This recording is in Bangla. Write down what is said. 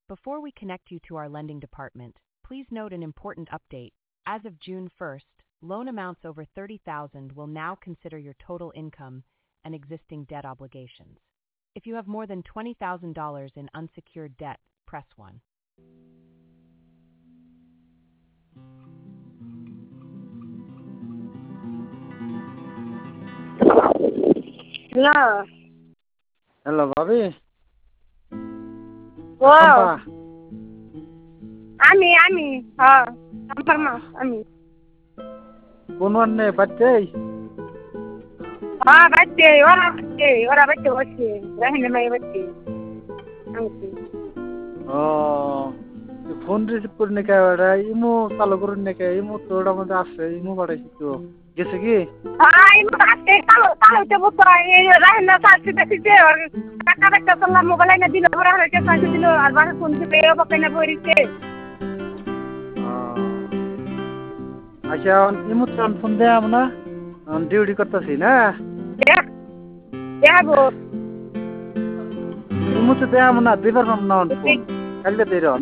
Before we connect you to our lending department, please note an important update. As of June 1st, loan amounts over $30,000 will now consider your total income and existing debt obligations. If you have more than $20,000 in unsecured debt, press 1. Hello. Hello, Bobby. Wow. Ami. Ami. কোন ওয়ানে বাচ্চা? Bache, ora bache. Rahine mai bache. Ami. ও ফোন রিসিভ করে নে কে ওরা ইমো চালু করুন নে কে ইমো তো ওটার মধ্যে আছে ইমো বাড়াইছি তো গেছে কি Imu bache kalau te buto rahine salsi besite or kata sallam mobile na dilo ora ke salsi dilo ar ba phone se pe ba pena borise. আচ্ছা ইমো তো ফোন দেব না ডিউটি করতেছি না Ya go. ইমো তো দেব না দিবার পাম না ফোন কালকে দেরো